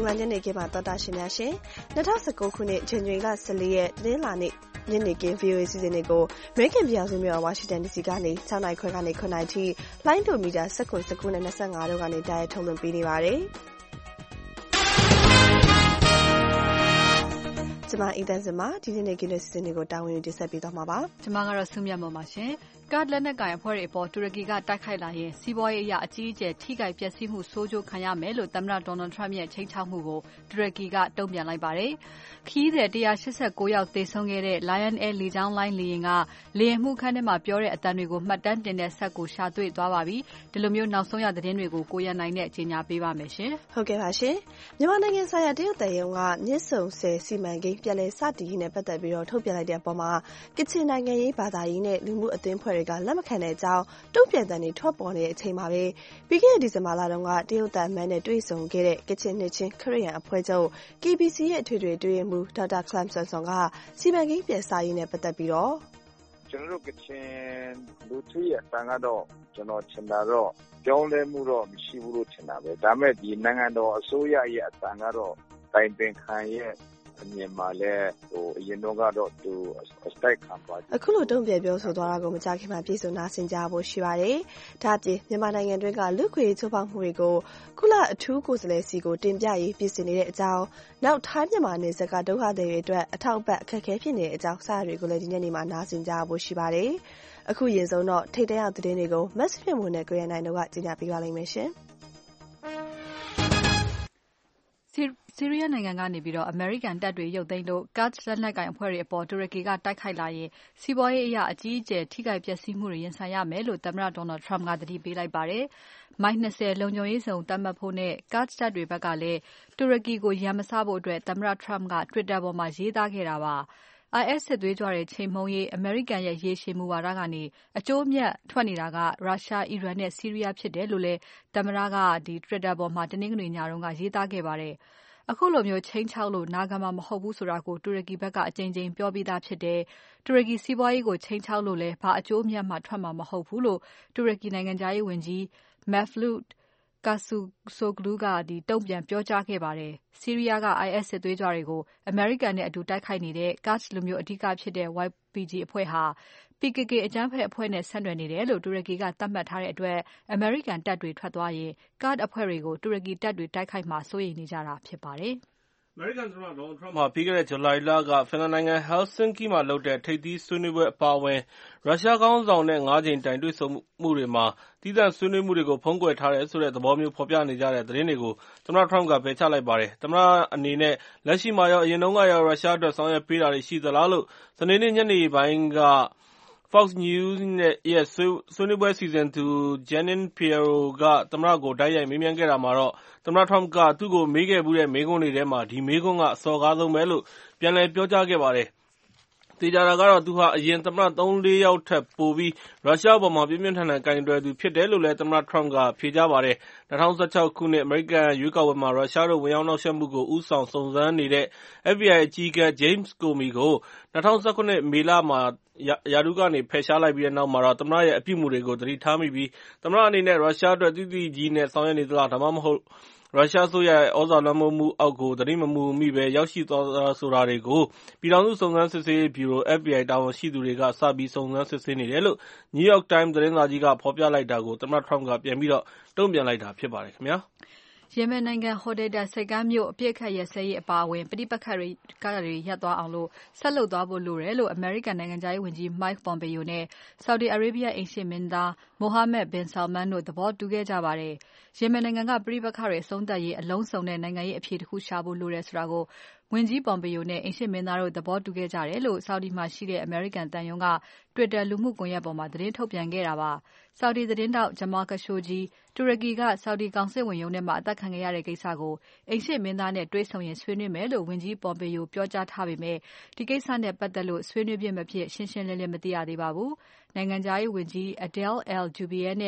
မြန်မာညနေခင်းမှာသောတာရှင်များရှင်2019ခုနှစ်ဇန်နဝါရီလ14ရက်တနင်္လာနေ့ညနေခင်း VOA စီစဉ်တွေကို American ပြည်အောင်စုမြို့ Washington DC ကနေ6နိုင်ခွဲကနေ9နိုင်ထိလိုင်းဒိုမီတာ19နဲ့25တို့ကနေတိုက်ရိုက်ထုတ်လွှင့်ပေးနေပါတယ်။ကျွန်မအင်တန်စင်မှာဒီနေ့ခင်းတဲ့စီစဉ်တွေကိုတာဝန်ယူတင်ဆက်ပေးသွားမှာပါ။ကျွန်မကတော့ဆုမြတ်မော်ပါရှင်။ကာဒ်လက်နက်ကိုင်အဖွဲ့တွေအပေါ်တူရကီကတိုက်ခိုက်လာရင်စီးပွားရေးအရအကြီးအကျယ်ထိခိုက်ပျက်စီးမှုဆိုးကျိုးခံရမယ်လို့သမ္မတ Donald Trump ရဲ့ချိန်ချောက်မှုကိုတူရကီကတုံ့ပြန်လိုက်ပါတယ်။ခရီးသည်189ယောက်သေဆုံးခဲ့တဲ့ Lion Air လေကြောင်းလိုင်းလေယာဉ်ကလေယာဉ်မှုခန်းထဲမှာပြောတဲ့အသံတွေကိုမှတ်တမ်းတင်တဲ့ဆက်ကိုရှာတွေ့သွားပါပြီ။ဒီလိုမျိုးနောက်ဆုံးရသတင်းတွေကိုကိုရန်နိုင်နဲ့ကြီးညာပေးပါမယ်ရှင်။ဟုတ်ကဲ့ပါရှင်။မြန်မာနိုင်ငံဆိုင်ရာတရုတ်တပ်ရုံးကမြစ်ဆုံဆယ်စီမံကိန်းပြည်လဲစတင်ရေးနဲ့ပတ်သက်ပြီးတော့ထုတ်ပြန်လိုက်တဲ့အပေါ်မှာကချင်နိုင်ငံရေးဘာသာရေးနဲ့လူမှုအသင်းဖွဲ့တွေကလက်မခံတဲ့အကြောင်းတုံ့ပြန်တဲ့နေထွက်ပေါ်နေတဲ့အချိန်မှာပဲပြီးခဲ့တဲ့ဒီဇင်ဘာလတုန်းကတရုတ်တပ်မန်းနဲ့တွေ့ဆုံခဲ့တဲ့ကချင်နှစ်ချင်းခရစ်ယာန်အဖွဲ့ချုပ် KBC ရဲ့အထွေထွေအတွင်းမှုဒေါက်တာခလမ်ဆန်ဆွန်ကစီမံကိန်းပြည်စရေးနဲ့ပတ်သက်ပြီးတော့ကျွန်တော်တို့ကချင်လူထုရဲ့အတန်ကတော့ကျွန်တော်ထင်တာတော့ပြောင်းလဲမှုတော့မရှိဘူးလို့ထင်တာပဲဒါပေမဲ့ဒီနိုင်ငံတော်အစိုးရရဲ့အတန်ကတော့တိုင်ပင်ခံရဲ့အမြင်မှာလဲအရင်တော့ကတော့သူအတိုက်ခံပါအခုလိုတုံ့ပြန်ပြောဆိုသွားတာကိုမကြခင်မှာပြည်စုံနာဆင်ကြဖို့ရှိပါတယ်။ဒါ့အပြင်မြန်မာနိုင်ငံတွင်းကလူခွေချိုးဖောက်မှုတွေကိုကုလအထူးကိုယ်စားလှယ်စီကိုတင်ပြရေးပြည်စင်နေတဲ့အကြောင်းနောက်ထိုင်းမြန်မာနယ်စပ်ကဒုက္ခသည်တွေအတွက်အထောက်အပံ့အခက်အခဲဖြစ်နေတဲ့အကြောင်းစတာတွေကိုလည်းဒီနေ့မှာနားဆင်ကြဖို့ရှိပါတယ်။အခုရင်ဆုံးတော့ထိတ်တန့်ရောက်သတင်းတွေကိုမက်ဆေ့ချ်မို့နဲ့ကိုရန်နိုင်တို့ကကြီးညာပေးပါလိမ့်မယ်ရှင်။ဆီးရီးယားနိုင်ငံကနေပြီးတော့အမေရိကန်တပ်တွေရုပ်သိမ်းလို့ကာဒ်လက်နက်ကိုင်အဖွဲ့တွေအပေါ်တူရကီကတိုက်ခိုက်လာရင်စီးပွားရေးအရအကြီးအကျယ်ထိခိုက်ပျက်စီးမှုတွေရင်ဆိုင်ရမယ်လို့သမ္မတ Donald Trump ကသတိပေးလိုက်ပါတယ်။မိုက်20လုံခြုံရေးဆောင်သတ်မှတ်ဖို့နဲ့ကာဒ်တပ်တွေဘက်ကလည်းတူရကီကိုရန်မစဖို့အတွက်သမ္မတ Trump က Twitter ပေါ်မှာရေးသားခဲ့တာပါ။ IS စစ်သွေးကြွတွေချိန်မှုန်းရေးအမေရိကန်ရဲ့ရေရှည်မူဝါဒကနေအကျိုးအမြတ်ထွက်နေတာကရုရှား၊အီရန်နဲ့ဆီးရီးယားဖြစ်တယ်လို့လည်းသမ္မတကTwitter ပေါ်မှာတနင်္ဂနွေညကရေးသားခဲ့ပါတယ်။အခုလိုမျိုးချိန်ချောက်လို့နာခံမှာမဟုတ်ဘူးဆိုတာကိုတူရကီဘက်ကအကြိမ်ကြိမ်ပြောပြီးသားဖြစ်တယ်။တူရကီစီးပွားရေးကိုချိန်ချောက်လို့လည်းဘာအကျိုးအမြတ်မှထွက်မှာမဟုတ်ဘူးလို့တူရကီနိုင်ငံခြားရေးဝန်ကြီး Mevlut Cavusoglu ကတုံ့ပြန်ပြောကြားခဲ့ပါတယ်။ဆီးရီးယားက IS စစ်သွေးကြွတွေကိုအမေရိကန်နဲ့အတူတိုက်ခိုက်နေတဲ့ကာဒ်လူမျိုးအဓိကဖြစ်တဲ့ YPG အဖွဲ့ဟာ PKK အကြမ်းဖက်အဖွဲ့နဲ့ဆက်နွယ်နေတယ်လို့တူရကီကသတ်မှတ်ထားတဲ့အတွက်အမေရိကန်တပ်တွေထွက်သွားရင်ကာဒ်အဖွဲ့တွေကိုတူရကီတပ်တွေတိုက်ခိုက်မှာစိုးရိမ်နေကြတာဖြစ်ပါတယ်။အမေရိကန်သမ္မတ Donald Trump ဟာပြီးခဲ့တဲ့ဇူလိုင်လကဖင်လန်နိုင်ငံ Helsinki မှာလုပ်တဲ့ထိပ်သီးဆွေးနွေးပွဲအပါအဝင်ရုရှားခေါင်းဆောင်နဲ့5ကြိမ်တိုင်တွေ့ဆုံမှုတွေမှာသီးသန့်ဆွေးနွေးမှုတွေကိုဖုံးကွယ်ထားတယ်ဆိုတဲ့သဘောမျိုးဖော်ပြနေကြတဲ့သတင်းတွေကိုသမ္မတ Trump ကပယ်ချလိုက်ပါတယ်။သမ္မတအနေနဲ့လက်ရှိမှာရောအရင်တုန်းကရောရုရှားအတွက်ဆောင်ရွက်ပေးတာတွေရှိသလားလို့စနေနေ့ညနေပိုင်းကFox News ရဲ့ဆွေးနွေးပွဲစီစဉ်သူ Jeanine Pirro ကသမ္မတကိုတိုက်ရိုက်မေးမြန်းခဲ့တာမှာတော့သမ္မတ Trump ကသူ့ကိုမေးခဲ့ဖူးတဲ့မေးခွန်းတွေထဲမှာဒီမေးခွန်းကအစော်ကားဆုံးပဲလို့ပြန်လည်ပြောကြားခဲ့ပါတယ်။သေချာတာကတော့သူဟာအရင်သမ္မတ 3-4 ယောက်ထက်ပိုပြီးရုရှားအပေါ်မှာပြင်းပြင်းထန်ထန်ကိုင်တွယ်သူဖြစ်တယ်လို့လည်းသမ္မတ Trump ကဖြေကြားပါတယ်။2016ခုနှစ်အမေရိကန်ရွေးကောက်ပွဲမှာရုရှားတို့ဝင်ရောက်နှောက်ယှက်မှုကိုဦးဆောင်စုံစမ်းနေတဲ့ FBI အကြီးအကဲ James Comey ကို2019မေလမှာရာထူးကနေဖယ်ရှားလိုက်ပြီးတဲ့နောက်မှာတော့သမ္မတရဲ့အပြုအမူတွေကိုသတိထားမိပြီးသမ္မတအနေနဲ့ရုရှားအတွက်သိသိကြီးနဲ့ဆောင်ရွက်နေသလားဒါမှမဟုတ်ရုရှားအစိုးရရဲ့သြဇာလွှမ်းမိုးမှုအောက်ကိုသတိမမူမိဘဲရောက်ရှိသွားတာဆိုတာတွေကိုပြည်ထောင်စုစုံစမ်းစစ်ဆေးရေးဗျူရို FBI တာဝန်ရှိသူတွေကစပြီးစုံစမ်းစစ်ဆေးနေတယ်လို့ New York Times သတင်းစာကြီးကဖော်ပြလိုက်တာကိုသမ္မတ Trump ကပြန်ပြီးတော့တုံ့ပြန်လိုက်တာဖြစ်ပါတယ်ခင်ဗျာ။ယီမင်နိုင်ငံHodeidahဆိပ်ကမ်းမြို့အပစ်အခတ်ရပ်စဲရေးအပါအဝင်ပဋိပက္ခတွေရပ်သွားအောင်ဆက်လုပ်သွားဖို့လိုတယ်လို့အမေရိကန်နိုင်ငံခြားရေးဝန်ကြီး Mike Pompeo နဲ့ Saudi Arabia အိမ်ရှေ့မင်းသား Mohammed bin Salman တို့သဘောတူခဲ့ကြပါတယ်။ယီမင်နိုင်ငံကပဋိပက္ခတွေအဆုံးသတ်ရေးအလုံးစုံတဲ့နိုင်ငံရေးအဖြေတစ်ခုရှာဖို့လိုတယ်ဆိုတာကိုဝန်ကြီး Pompeo နဲ့အိမ်ရှေ့မင်းသားတို့သဘောတူခဲ့ကြတယ်လို့ Saudi မှာရှိတဲ့အမေရိကန်သံရုံးက Twitter လူမှုကွန်ရက်ပေါ်မှာသတင်းထုတ်ပြန်ခဲ့တာပါ။ Saudi သတင်းထောက် Jamal Khashoggi တူရကီက Saudi ကောင်စစ်ဝန်ရုံးထဲမှာအသတ်ခံခဲ့ရတဲ့ကိစ္စကိုအိမ်ရှေ့မင်းသားနဲ့တွေ့ဆုံရင်ဆွေးနွေးမယ်လို့ဝန်ကြီး Pompeo ပြောကြားထားပေမဲ့ဒီကိစ္စနဲ့ပတ်သက်လို့ဆွေးနွေးဖြစ်မဖြစ်ရှင်းရှင်းလင်းလင်းမသိရသေးပါဘူး။နိုင်ငံခြားရေးဝန်ကြီး Adel al-Jubeir နဲ့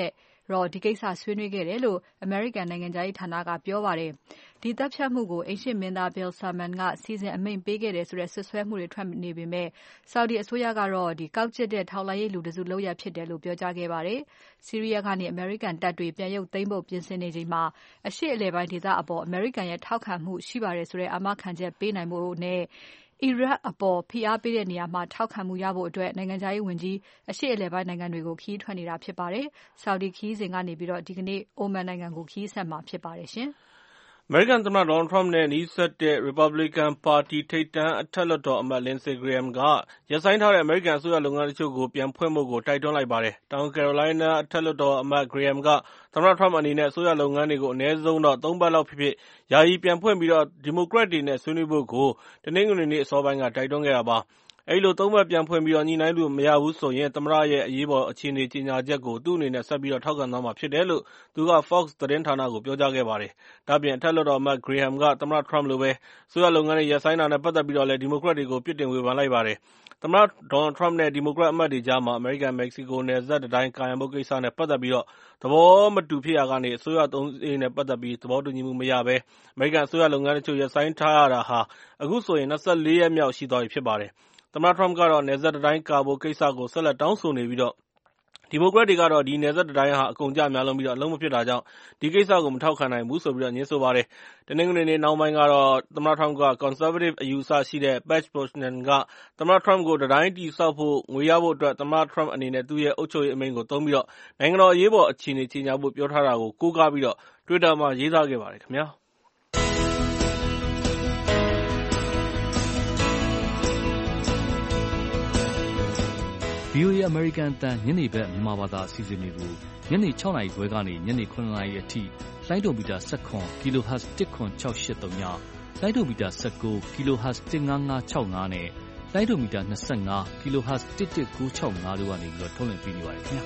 တော့ဒီကိစ္စဆွေးနွေးခဲ့တယ်လို့ American နိုင်ငံခြားရေးဌာနကပြောပါတယ်။ဒီတပ်ဖြတ်မှုကိုအိမ်ရှေ့မင်းသား Bill Salman ကစီစဉ်အမိန့်ပေးခဲ့တယ်ဆိုတဲ့ဆွဆွဲမှုတွေထွက်နေပေမဲ့ Saudi အစိုးရကတော့ကောက်ကျစ်တဲ့ထောက်လှမ်းရေးလူတစုလုပ်ရဖြစ်တယ်လို့ပြောကြားခဲ့ပါတယ်။ဆီးရီးယားကနေ American တပ်တွေပြန်ရုပ်သိမ်းဖို့ပြင်ဆင်နေချိန်မှာအရှေ့အလယ်ပိုင်းဒေသအပေါ် American ရဲ့ထောက်ခံမှုရှိပါတယ်ဆိုတဲ့အာမခံချက်ပေးနိုင်ဖို့နဲ့အီရတ်အပေါ်ဖိအားပေးတဲ့နေရာမှာထောက်ခံမှုရဖို့အတွက်နိုင်ငံခြားရေးဝန်ကြီးအရှေ့အလယ်ပိုင်းနိုင်ငံတွေကိုခရီးထွက်နေတာဖြစ်ပါတယ်။ Saudi ခရီးစဉ်ကနေပြီးတော့ဒီကနေ့ Oman နိုင်ငံကိုခရီးဆက်မှာဖြစ်ပါတယ်ရှင်။အမေရိကန်သမ္မတ Donald Trump နဲ့နီးစပ်တဲ့ Republican ပါတီထိပ်တန်းအထက်လွှတ်တော်အမတ် Lindsey Graham ကရပ်ဆိုင်းထားတဲ့အမေရိကန်အစိုးရလုပ်ငန်းတချို့ကိုပြန်ဖွင့်ဖို့တိုက်တွန်းလိုက်ပါတယ်။တောင်ကယ်ရိုလိုင်းနားအထက်လွှတ်တော်အမတ် Graham ကသမ္မတ Trump အနေနဲ့အစိုးရလုပ်ငန်းတွေကိုအနည်းဆုံးတော့၃ ပတ်လောက်ဖြစ်ဖြစ်ယာယီပြန်ဖွင့်ပြီးဒီမိုကရက်တွေနဲ့ဆွေးနွေးဖို့ကိုတနင်္ဂနွေနေ့အစောပိုင်းကတိုက်တွန်းခဲ့တာပါ။အဲဒီလို၃ ပတ်ပြန်ဖွင့်ပြီးညှိနှိုင်းလို့မရဘူးဆိုရင်သမ္မတရဲ့အရေးပေါ်အခြေအနေကြေညာချက်ကိုသူ့အနေနဲ့ဆက်ပြီးထောက်ခံသွားမှာဖြစ်တယ်လို့သူက Fox သတင်းဌာနကိုပြောကြားခဲ့ပါတယ်။ဒါ့အပြင်အထက်လွှတ်တော်အမတ် Graham ကသမ္မတ Trump လိုပဲအစိုးရလုပ်ငန်းတွေရပ်ဆိုင်းတာနဲ့ပတ်သက်ပြီးဒီမိုကရက်တွေကိုပြစ်တင်ဝေဖန်လိုက်ပါတယ်။သမ္မတ Donald Trump နဲ့ဒီမိုကရက်အမတ်တွေကြားမှာအမေရိကန်-မက္ကဆီကိုနယ်စပ်တံတိုင်းကာရံဖို့ကိစ္စနဲ့ပတ်သက်ပြီးသဘောမတူဖြစ်ရာကနေအစိုးရအသုံးစရိတ်နဲ့ပတ်သက်ပြီးသဘောတူညီမှုမရဘဲအမေရိကန်အစိုးရလုပ်ငန်းတချို့ရပ်ဆိုင်းထားရတာအခုဆိုရင်24 ရက်မြောက်ရှိသွားပြီဖြစ်ပါတယ်။သမ္မတ Trump ကတော့နယ်စပ်တံတိုင်းကာဖို့ကိစ္စကိုဆက်လက်တောင်းဆိုနေပြီးဒီမိုကရက်တွေကတော့ဒီနယ်စပ်တံတိုင်းဟာအကုန်အကျများလွန်းပြီးအလုပ်မဖြစ်တာကြောင့်ဒီကိစ္စကိုမထောက်ခံနိုင်ဘူးဆိုပြီးငြင်းဆိုပါတယ်။တနင်္ဂနွေနေ့နှောင်းပိုင်းကတော့သမ္မတ Trump က Conservative အယူအဆရှိတဲ့ Pat Buchanan ကသမ္မတ Trump ကိုတံတိုင်းတည်ဆောက်ဖို့ငွေရဖို့အတွက်သမ္မတ Trump အနေနဲ့သူ့ရဲ့အုပ်ချုပ်ရေးအမိန့်ကိုသုံးပြီးနိုင်ငံတော်အရေးပေါ်အခြေအနေကြေညာဖို့ပြောထားတာကိုကိုးကားပြီးTwitter မှာရေးသားခဲ့ပါတယ်ခင်ဗျာ။ VOA အမေရိကန်အသံညနေဘက်မြန်မာဘာသာအစီအစဉ်တွေကိုညနေ 6 နာရီခွဲကနေညနေ 9 နာရီအထိလိုင်းဒိုမီတာ17 kHz 10683ညလိုင်းဒိုမီတာ19 kHz 15565နဲ့လိုင်းဒိုမီတာ25 kHz 11965တို့ကနေထုတ်လွှင့်ပေးနေပါတယ်ခင်ဗျာ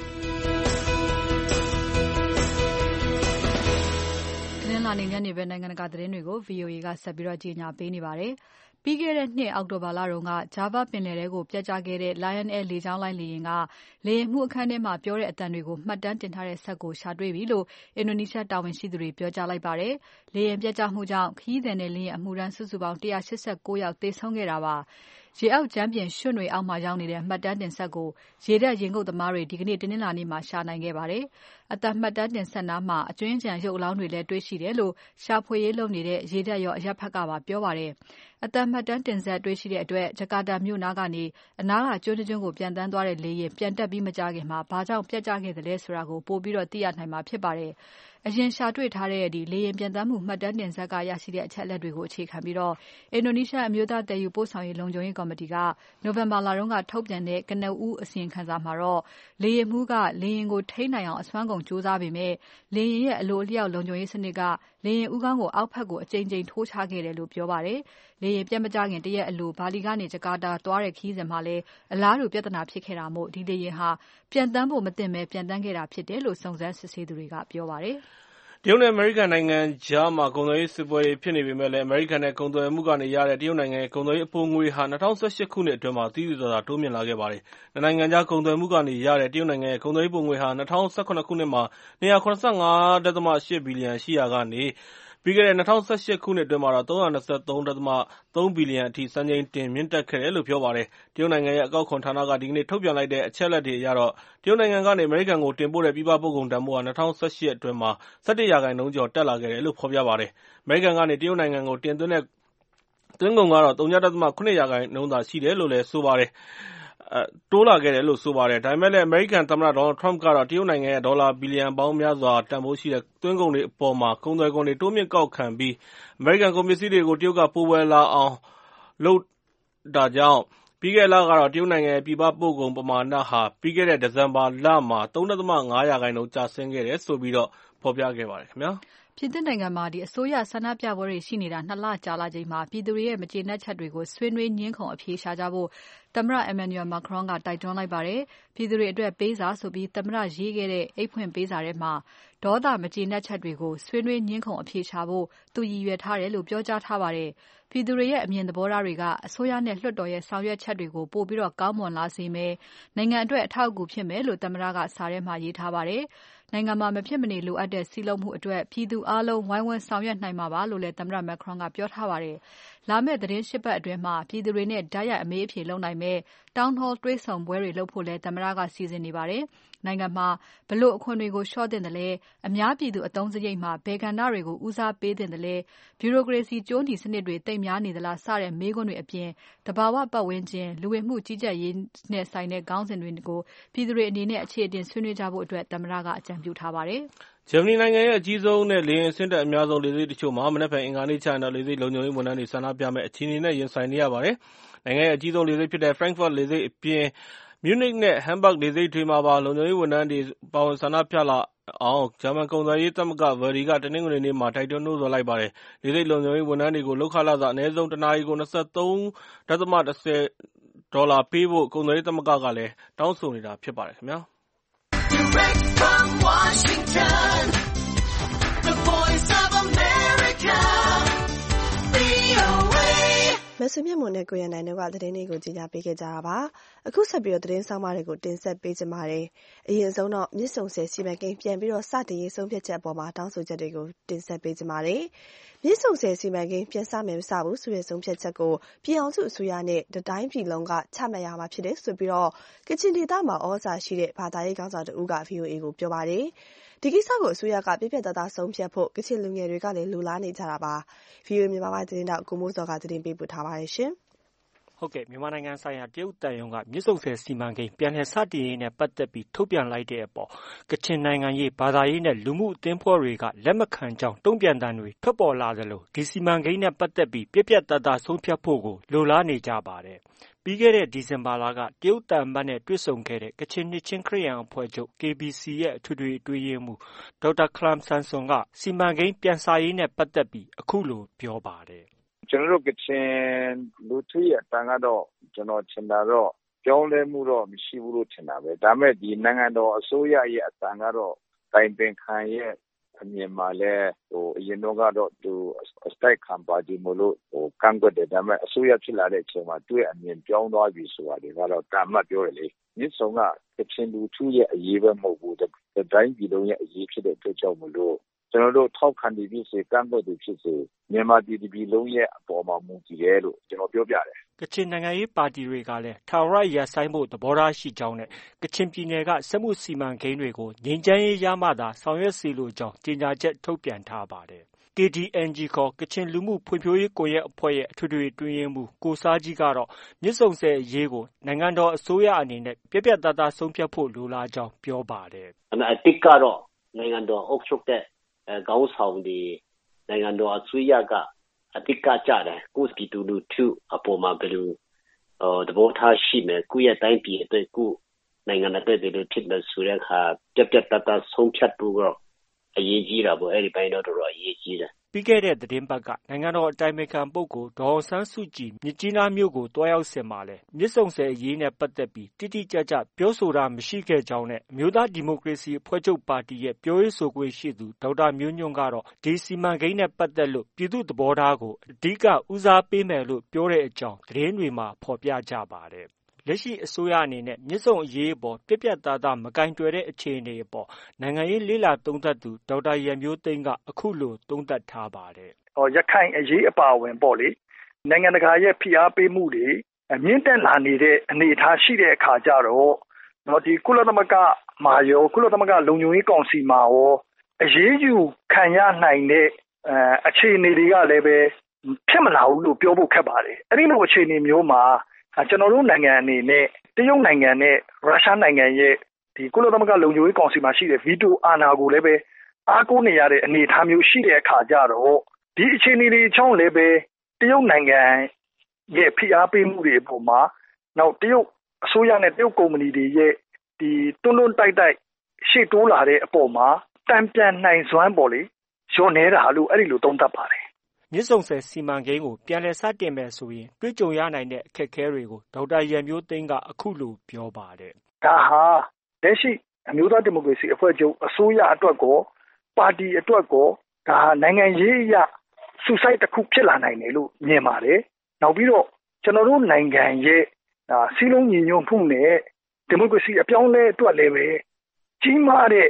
။သတင်းလာနေညနေဘက်နိုင်ငံတကာသတင်းတွေကို VOA ကဆက်ပြီးကြီးညာပေးနေပါတယ်။ပြီးခဲ့တဲ့နှစ်အောက်တိုဘာလတုန်းက Java ပင်လယ်ထဲကိုပျက်ကျခဲ့တဲ့ Lion Air လေကြောင်းလိုင်းလေယာဉ်ကလေယာဉ်မှူးအခန်းထဲမှာပြောတဲ့အသံတွေကိုမှတ်တမ်းတင်ထားတဲ့စက်ကိုရှာတွေ့ပြီလို့အင်ဒိုနီးရှားတာဝန်ရှိသူတွေပြောကြားလိုက်ပါတယ်။လေယာဉ်ပျက်ကျမှုကြောင့်ခရီးသည်နဲ့လေယာဉ်အမှုထမ်းစုစုပေါင်း189ယောက်သေဆုံးခဲ့တာပါ။ရေအောက်ကြမ်းပြင်ရွှံ့တွေအောက်မှာရောက်နေတဲ့မှတ်တမ်းတင်စက်ကိုရေတပ်ရင်ငုပ်သမားတွေဒီကနေ့တနင်္လာနေ့မှာရှာနိုင်ခဲ့ပါတယ်။အသက်မှတ်တမ်းတင်စက်နားမှာအကျွင်းအကြံရုပ်အလောင်းတွေလည်းတွေ့ရှိတယ်လို့ရှာဖွေရေးလုပ်နေတဲ့ရေတပ်ရောအရပ်ဘက်ကပါပြောပါတယ်။အသက်မှတ်တမ်းတင်စက်တွေ့ရှိတဲ့အတွက်ဂျကာတာမြို့နားကနေအနားကကျွန်းတကျွန်းကိုပြန်တန်းသွားတဲ့လေယာဉ်ပြန်တက်ပြီးမကြခင်မှာဘာကြောင့်ပျက်ကျခဲ့သလဲဆိုတာကိုပိုပြီးသိရနိုင်မှာဖြစ်ပါတယ်။အရင်ရှာတွေ့ထားတဲ့လေယာဉ်ပြန်တန်းမှုမှတ်တမ်းတင်စက်ကရရှိတဲ့အချက်အလက်တွေကိုအခြေခံပြီးအင်ဒိုနီးရှားအမျိုးသားတည်ယူပို့ဆောင်ရေးလုံခြုံရေးကော်မတီကနိုဝင်ဘာလတုန်းကထုတ်ပြန်တဲ့ကနဦးအစီရင်ခံစာမှာလေယာဉ်မှူးကလေယာဉ်ကိုထိန်းနိုင်အောင်အစွမ်းကုန်ကြိုးစားပေမဲ့လေယာဉ်ရဲ့အလိုအလျောက်လုံခြုံရေးစနစ်ကလေယာဉ်ဦးခေါင်းကိုအောက်ဘက်ကိုအကြိမ်ကြိမ်ထိုးချခဲ့တယ်လို့ပြောပါတယ်။လေယာဉ်ပျက်မကျခင်တရက်အလိုဘာလီကနေဂျကာတာသွားတဲ့ခရီးစဉ်မှာလည်းအလားတူပြဿနာဖြစ်ခဲ့တာမို့ဒီလေယာဉ်ဟာပျံသန်းဖို့မသင့်ဘဲပျံသန်းခဲ့တာဖြစ်တယ်လို့စုံစမ်းစစ်ဆေးသူတွေကပြောပါတယ်။တရုတ်နဲ့အမေရိကန်နိုင်ငံကြားမှာကုန်သွယ်ရေးစစ်ပွဲတွေဖြစ်နေပေမဲ့လည်းအမေရိကန်နဲ့ကုန်သွယ်မှုကနေရတဲ့တရုတ်နိုင်ငံရဲ့ကုန်သွယ်ရေးအပိုငွေဟာ2018ခုနှစ်အတွင်းမှာသိသိသာသာတိုးမြင့်လာခဲ့ပါတယ်။နှစ်နိုင်ငံကြားကုန်သွယ်မှုကနေရတဲ့တရုတ်နိုင်ငံရဲ့ကုန်သွယ်ရေးပိုငွေဟာ2017ခုနှစ်မှာ285.8 ဘီလီယံရှိရာကနေပြီးခဲ့တဲ့2018ခုနှစ်အတွင်းမှာ323.3 ဘီလီယံအထိစံချိန်တင်မြင့်တက်ခဲ့တယ်လို့ပြောပါတယ်။တရုတ်နိုင်ငံရဲ့အကောက်ခွန်ဌာနကဒီကနေ့ထုတ်ပြန်လိုက်တဲ့အချက်အလက်တွေအရတရုတ်နိုင်ငံကနေအမေရိကန်ကိုတင်ပို့တဲ့ပြည်ပပို့ကုန်တန်ဖိုးဟာ2018အတွင်းမှာ17% ကျော်တက်လာခဲ့တယ်လို့ဖော်ပြပါတယ်။အမေရိကန်ကနေတရုတ်နိုင်ငံကိုတင်သွင်းတဲ့သွင်းကုန်ကတော့0.7% သာရှိတယ်လို့လည်းဆိုပါတယ်။တိုးလာခဲ့တယ်လို့ဆိုပါတယ်။ဒါပေမဲ့လည်းအမေရိကန်သမ္မတ Donald Trump ကတော့တရုတ်နိုင်ငံရဲ့ဒေါ်လာဘီလီယံပေါင်းများစွာတန်ဖိုးရှိတဲ့သွင်းကုန်တွေအပေါ်မှာကုန်သွယ်ခွန်တွေတိုးမြင့်ကောက်ခံပြီးအမေရိကန်ကုန်ပစ္စည်းတွေကိုတရုတ်ကပိုဝယ်လာအောင်လုပ်တာကြောင့်ပြီးခဲ့တဲ့လကတော့တရုတ်နိုင်ငံရဲ့ပြည်ပပို့ကုန်ပမာဏဟာပြီးခဲ့တဲ့ဒီဇင်ဘာလမှာ3.5% ကျဆင်းခဲ့တယ်ဆိုပြီးဖော်ပြခဲ့ပါတယ်ခင်ဗျာ။ပြင်သစ်နိုင်ငံမှာအစိုးရဆန္ဒပြပွဲတွေရှိနေတာ2လကြာလာချိန်မှာပြည်သူတွေရဲ့မကျေနပ်ချက်တွေကိုဆွေးနွေးငြင်းခုန်အဖြေရှာကြဖို့သမ္မတ Emmanuel Macron ကတိုက်တွန်းလိုက်ပါတယ်။ပြည်သူတွေအတွက်ပေးစာဆိုပြီးသမ္မတရေးခဲ့တဲ့အိတ်ဖွင့်ပေးစာထဲမှာဒေါသမကျေနပ်ချက်တွေကိုဆွေးနွေးငြင်းခုန်အဖြေရှာဖို့သူရည်ရွယ်ထားတယ်လို့ပြောကြားထားပါတယ်။ပြည်သူတွေရဲ့အမြင်သဘောထားတွေကအစိုးရနဲ့လွှတ်တော်ရဲ့ဆောင်ရွက်ချက်တွေကိုပိုပြီးကောင်းမွန်လာစေမယ်။နိုင်ငံအတွက်အထောက်အကူဖြစ်မယ်လို့သမ္မတကစာထဲမှာရေးထားပါတယ်။နိုင်ငံမှာမဖြစ်မနေလိုအပ်တဲ့စည်းလုံးမှုအတွက်ပြည်သူအားလုံးဝိုင်းဝန်းဆောင်ရွက်နိုင်မှာပါလို့လည်းသမ္မတ Macron ကပြောထားပါတယ်။လာမယ့်သီတင်း 8 ပတ်အတွင်းမှာပြည်သူတွေနဲ့တိုက်ရိုက်အမေးအဖြေလုပ်နိုင်မယ့် Town Hall တွေ့ဆုံပွဲတွေလုပ်ဖို့လည်းသမ္မတကစီစဉ်နေပါတယ်။နိုင်ငံမှာဘယ်လိုအခွင့်တွေကိုလျှော့သင့်တယ်လဲအများပြည်သူအသုံးစရိတ်မှာဘယ်ကဏ္ဍတွေကိုဦးစားပေးသင့်တယ်လဲဗျူရိုကရေစီကြိုးနီစနစ်တွေသိပ်များနေသလားစတဲ့မေးခွန်းတွေအပြင်တဘာဝပတ်ဝန်းကျင်လူဝင်မှုကြီးကြပ်ရေးနဲ့ဆိုင်တဲ့ခေါင်းစဉ်တွေကိုပြည်သူတွေအနေနဲ့အခြေအတင်ဆွေးနွေးကြဖို့အတွက်သမ္မတကအကြံပြုထားပါတယ်။ဂျာမနီနိုင်ငံရဲ့အကြီးဆုံးနဲ့လေယာဉ်အဆင့်တက်အများဆုံးလေဆိပ်တချို့မှာမနက်ဖြန်အင်္ဂါနေ့ကျရင်တော့လေဆိပ်လုံခြုံရေးဝန်ထမ်းတွေဆန္ဒပြမယ့်အခြေအနေနဲ့ရင်ဆိုင်နေရပါတယ်။နိုင်ငံရဲ့အကြီးဆုံးလေဆိပ်ဖြစ်တဲ့ Frankfurt လေဆိပ်အပြင် Munich နဲ့ Hamburg လေဆိပ်တွေမှာပါလုံခြုံရေးဝန်ထမ်းတွေပါဝင်ဆန္ဒပြလာအောင်ဂျာမန်ကုန်သွယ်ရေးသမဂ္ဂ Verdi ကတနင်္ဂနွေနေ့မှာတိုက်တွန်းနှိုးဆော်လိုက်ပါတယ်။လေဆိပ်လုံခြုံရေးဝန်ထမ်းတွေကိုလုပ်ခလစာအနည်းဆုံးတနာရီကို$23.10ပေးဖို့ကုန်သွယ်ရေးသမဂ္ဂကလည်းတောင်းဆိုနေတာဖြစ်ပါတယ်ခင်ဗျာ။ Direct from Washington, the Voice of America, VOA မဆုမြတ်မွန်နဲ့ကိုရန်နိုင်တို့ကသတင်းလေးကိုကြီးညာပေးခဲ့ကြတာပါ။အခုဆက်ပြီးသတင်းဆောင်မတွေကိုတင်ဆက်ပေးကြပါမယ်။အရင်ဆုံးတော့မြစ်ဆုံဆည်စီမံကိန်းပြန်ပြီးတော့စတင်ရေးဆုံးဖြတ်ချက်အပေါ်မှာတောင်းဆိုချက်တွေကိုတင်ဆက်ပေးကြပါမယ်။မြစ်ဆုံဆည်စီမံကိန်းပြန်စမယ်မစဘူးဆိုတဲ့ဆုံးဖြတ်ချက်ကိုပြည်အောင်စုအစိုးရနဲ့တိုင်းပြည်လုံးကချမှတ်ရမှာဖြစ်တယ်ဆိုပြီးတော့ကချင်ဒေသမှာဩဇာရှိတဲ့ဘာသာရေးခေါင်းဆောင်တဦးက VOA ကိုပြောပါတယ်။ဒီကိစ္စကိုအစိုးရကပြည့်ပြည့်သားသားဆုံးဖြတ်ဖို့ကချင်လူငယ်တွေကလည်းလိုလားနေကြတာပါ။ VOA မြန်မာပိုင်းသတင်းတောက်ကိုမိုးစောကသတင်းပေးပို့ထားပါတယ်ရှင်။ဟုတ်ကဲ့မြန်မာနိုင်ငံဆိုင်ရာတရုတ်တန်ယုံကမြစ်ဆုံဆည်စီမံကိန်းပြန်လည်စတင်ရေးနဲ့ပတ်သက်ပြီးထုတ်ပြန်လိုက်တဲ့အပေါ်ကချင်နိုင်ငံရေးဘာသာရေးနဲ့လူမှုအသင်းဖွဲ့တွေကလက်မခံကြောင်းတုံ့ပြန်သံတွေထွက်ပေါ်လာသလိုဒီစီမံကိန်းနဲ့ပတ်သက်ပြီးပြည့်ပြည့်သားသားဆုံးဖြတ်ဖို့ကိုလိုလားနေကြပါတယ်။ပြီးခဲ့တဲ့ဒီဇင်ဘာလကတရုတ်တန်မတ်နဲ့တွေ့ဆုံခဲ့တဲ့ကချင်နှစ်ချင်းခရစ်ယာန်အဖွဲ့ချုပ် KBC ရဲ့အထွေထွေအတွင်းရေးမှူးဒေါက်တာခလမ်ဆန်ဆွန်ကစီမံကိန်းပြန်စရေးနဲ့ပတ်သက်ပြီးအခုလိုပြောပါတယ်။ကျွန်တော်တို့ကချင်လူထုရဲ့အတန်ကတော့ကျွန်တော်ထင်တာတော့ပြောင်းလဲမှုတော့မရှိဘူးလို့ထင်တာပဲဒါပေမဲ့ဒီနိုင်ငံတော်အစိုးရရဲ့အတန်ကတော့တိုင်ပင်ခံရဲ့အမြင်မှာလဲအရင်တော့ကတော့သူအတိုက်ခံပါတီမလို့ကန့်ကွက်တယ်ဒါပေမဲ့အစိုးရဖြစ်လာတဲ့အချိန်မှာသူ့ရဲ့အမြင်ပြောင်းသွားပြီဆိုတာတွေကတော့တာမတ်ပြောရလေမြစ်ဆုံကကချင်လူထုရဲ့အရေးပဲမဟုတ်ဘူးတိုင်းပြည်လုံးရဲ့အရေးဖြစ်တဲ့အတွက်ကြောင့်မလို့ကျွန်တော်တို့ထောက်ခံပြီးဖြစ်စေကန့်ကွက်ပြီးဖြစ်စေမြန်မာပြည်လုံးရဲ့အပေါ်မှာမူတည်တယ်လို့ကျွန်တော်ပြောပြတယ်ကချင်နိုင်ငံရေးပါတီတွေကလည်းထာဝရရပ်ဆိုင်ဖို့သဘောထားရှိကြောင်းနဲ့ကချင်ပြည်နယ်ကစက်မှုစီမံကိန်းတွေကိုငြိမ်းချမ်းရေးရမှသာဆောင်ရွက်စေလိုကြောင်းကြေညာချက်ထုတ်ပြန်ထားပါတယ်။ KDNG ခေါ်ကချင်လူမှုဖွံ့ဖြိုးရေးကွန်ရက်အဖွဲ့ရဲ့အထွေထွေအတွင်းရေးမှူးကိုစားကြီးကတော့မြစ်ဆုံဆည်အရေးကိုနိုင်ငံတော်အစိုးရအနေနဲ့ပြတ်ပြတ်သားသားဆုံးဖြတ်ဖို့လိုလားကြောင်းပြောပါတယ်။အတိတ်ကတော့နိုင်ငံတော်အုပ်ချုပ်တဲ့ခေါင်းဆောင်တွေနိုင်ငံတော်အစိုးရကအတိတ်ကကြတယ်ကိုပြည်သူလူထုအပေါ်မှာဘယ်လိုသဘောထားရှိမယ်ကိုယ့်ရဲ့တိုင်းပြည်အတွက်ကိုနိုင်ငံအတွက်ဘယ်လိုဖြစ်မယ်ဆိုတဲ့အခါပြတ်ပြတ်သားသားဆုံးဖြတ်ဖို့တော့အရေးကြီးတာပေါ့အဲ့ဒီပိုင်းတော့တော်တော်အရေးကြီးတယ်ပြီးခဲ့တဲ့သတင်းပတ်ကနိုင်ငံတော်အတိုင်ပင်ခံပုဂ္ဂိုလ်ဒေါ်အောင်ဆန်းစုကြည်မြစ်ကြီးနားမြို့ကိုတွားရောက်စဉ်မှာလဲမြစ်ဆုံဆည်အရေးနဲ့ပတ်သက်ပြီးတိတိကျကျပြောဆိုတာမရှိခဲ့ကြောင်းနဲ့အမျိုးသားဒီမိုကရေစီအဖွဲ့ချုပ်ပါတီရဲ့ပြောရေးဆိုခွင့်ရှိသူဒေါက်တာမျိုးညွန့်ကတော့ဒီစီမံကိန်းနဲ့ပတ်သက်လို့ပြည်သူ့သဘောထားကိုအဓိကဦးစားပေးမယ်လို့ပြောတဲ့အကြောင်းသတင်းတွေမှာဖော်ပြကြပါတယ်လက်ရှိအစိုးရအနေနဲ့မြစ်ဆုံအရေးအပေါ်ပြတ်ပြတ်သားသားမကင်တွယ်တဲ့အခြေအနေအပေါ်နိုင်ငံရေးလေ့လာသုံးသပ်သူဒေါက်တာရန်မျိုးသိန်းကအခုလိုသုံးသပ်ထားပါတယ်ရခိုင်အရေးအပါအဝင်ပေါ့လေနိုင်ငံတကာရဲ့ဖိအားပေးမှုတွေမြင့်တက်လာနေတဲ့အနေအထားရှိတဲ့အခါကျတော့ဒီကုလသမဂ္ဂမှာရောကုလသမဂ္ဂလုံခြုံရေးကောင်စီမှာရောအရေးယူခံရနိုင်တဲ့အခြေအနေတွေကလည်းပဲဖြစ်မလာဘူးလို့ပြောဖို့ခက်ပါတယ်အဲ့ဒီလိုအခြေအနေမျိုးမှာကျွန်တော်တို့နိုင်ငံအနေနဲ့တရုတ်နိုင်ငံနဲ့ရုရှားနိုင်ငံရဲ့ဒီကုလသမဂ္ဂလုံခြုံရေးကောင်စီမှာရှိတဲ့ဗီတိုအာဏာကိုလည်းပဲအားကိုးနေရတဲ့အနေအထားမျိုးရှိတဲ့အခါကျတော့ဒီအခြေအနေတွေအကြောင်းလည်းပဲတရုတ်နိုင်ငံရဲ့ဖိအားပေးမှုတွေအပေါ်မှာနောက်တရုတ်အစိုးရနဲ့တရုတ်ကုမ္ပဏီတွေရဲ့ဒီတွန်းတွန်းတိုက်တိုက်ရှေ့တိုးလာတဲ့အပေါ်မှာတံပြန်နိုင်စွမ်းပေါ့လေရောနေတာလို့အဲ့ဒီလိုသုံးသပ်ပါတယ်မြစ်ဆုံဆည်စီမံကိန်းကိုပြန်လည်စတင်မယ်ဆိုရင်တွေ့ကြုံရနိုင်တဲ့အခက်အခဲတွေကိုဒေါက်တာရန်မျိုးသိန်းကအခုလိုပြောပါတယ်ဒါဟာလက်ရှိအမျိုးသားဒီမိုကရေစီအဖွဲ့ချုပ်အစိုးရအတွက်ကိုပါတီအတွက်ကိုဒါနိုင်ငံရေးအရဆူဆိုက်တစ်ခုဖြစ်လာနိုင်တယ်လို့မြင်ပါတယ်နောက်ပြီးတော့ကျွန်တော်တို့နိုင်ငံရဲ့စီးလုံးညီညွတ်မှုနဲ့ဒီမိုကရေစီအပြောင်းလဲအတွက်လည်းပဲကြီးမားတဲ့